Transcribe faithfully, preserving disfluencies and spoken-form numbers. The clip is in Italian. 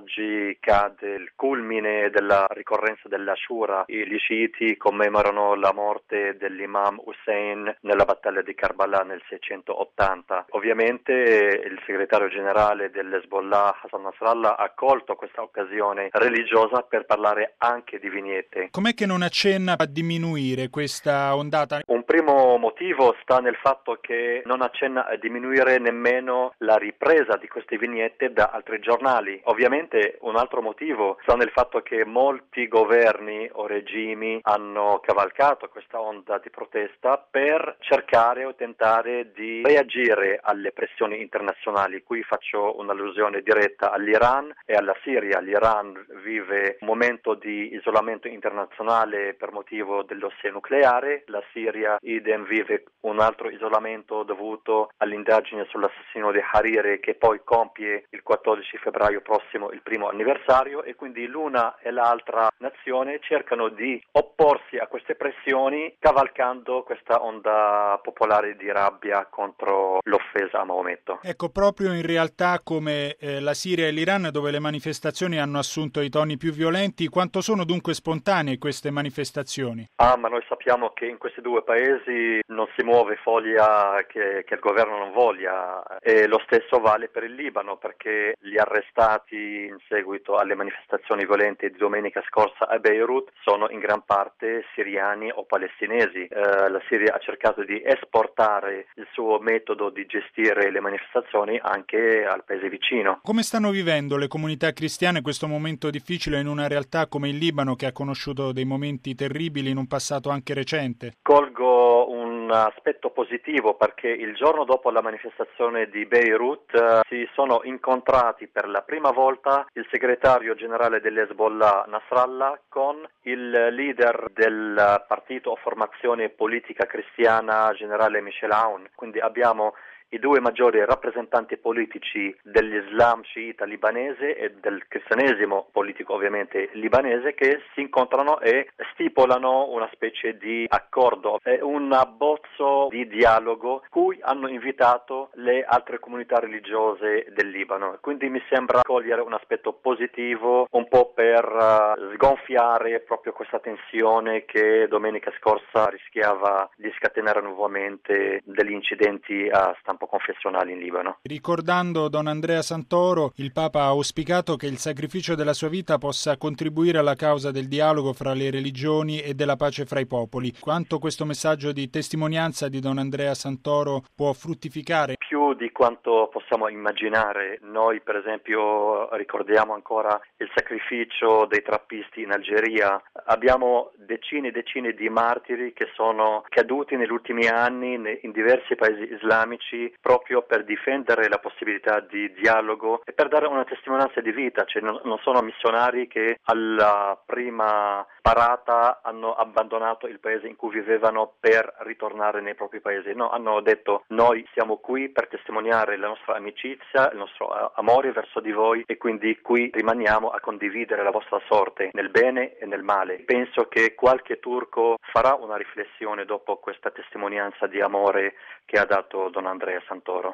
oggi cade il culmine della ricorrenza dell'Ashura. Gli sciiti commemorano la morte dell'imam Hussein nella battaglia di Karbala nel seicentottanta. Ovviamente il segretario generale dell'Hezbollah, Hassan Nasrallah, ha colto questa occasione religiosa per parlare anche di vignette. Com'è che non accenna a diminuire questa ondata? Un primo motivo sta nel fatto che non accenna a diminuire nemmeno la ripresa di queste vignette da altri giornali. Ovviamente un altro motivo sta nel fatto che molti governi o regimi hanno cavalcato questa onda di protesta per cercare o tentare di reagire alle pressioni internazionali. Qui faccio un'allusione diretta all'Iran e alla Siria. L'Iran vive un momento di isolamento internazionale per motivo del dossier nucleare, la Siria idem vive un altro isolamento dovuto all'indagine sull'assassino di Hariri, che poi compie il quattordici febbraio prossimo il primo anniversario, e quindi l'una e l'altra nazione cercano di opporsi a queste pressioni cavalcando questa onda popolare di rabbia contro l'offesa a Maometto. Ecco, proprio in realtà come eh, la Siria e l'Iran, dove le manifestazioni hanno assunto i toni più violenti, quanto sono dunque spontanee queste manifestazioni? Ah, ma noi sappiamo che in questi due paesi non si muove foglia che, che il governo non voglia, e lo stesso vale per il Libano, perché gli arrestati in seguito alle manifestazioni violente di domenica scorsa a Beirut sono in gran parte siriani o palestinesi. Eh, la Siria ha cercato di esportare il suo metodo di gestire le manifestazioni anche al paese vicino. Come stanno vivendo le comunità cristiane questo momento difficile in una realtà come il Libano, che ha conosciuto dei momenti terribili in un passato anche recente? Colgo un aspetto positivo, perché il giorno dopo la manifestazione di Beirut eh, si sono incontrati per la prima volta il segretario generale dell'Hezbollah Nasrallah con il leader del partito o formazione politica cristiana generale Michel Aoun. Quindi abbiamo i due maggiori rappresentanti politici dell'Islam sciita libanese e del cristianesimo politico ovviamente libanese, che si incontrano e stipulano una specie di accordo, un abbozzo di dialogo cui hanno invitato le altre comunità religiose del Libano. Quindi mi sembra cogliere un aspetto positivo, un po' per uh, sgonfiare proprio questa tensione che domenica scorsa rischiava di scatenare nuovamente degli incidenti a stampo confessionali in Libano. Ricordando Don Andrea Santoro, il Papa ha auspicato che il sacrificio della sua vita possa contribuire alla causa del dialogo fra le religioni e della pace fra i popoli. Quanto questo messaggio di testimonianza di Don Andrea Santoro può fruttificare? Più di quanto possiamo immaginare. Noi per esempio ricordiamo ancora il sacrificio dei trappisti in Algeria. Abbiamo decine e decine di martiri che sono caduti negli ultimi anni in diversi paesi islamici proprio per difendere la possibilità di dialogo e per dare una testimonianza di vita. Cioè non, non sono missionari che alla prima parata hanno abbandonato il paese in cui vivevano per ritornare nei propri paesi. No, hanno detto: noi siamo qui per testimoniare la nostra amicizia, il nostro amore verso di voi, e quindi qui rimaniamo a condividere la vostra sorte nel bene e nel male. Penso che qualche turco farà una riflessione dopo questa testimonianza di amore che ha dato Don Andrea Santoro.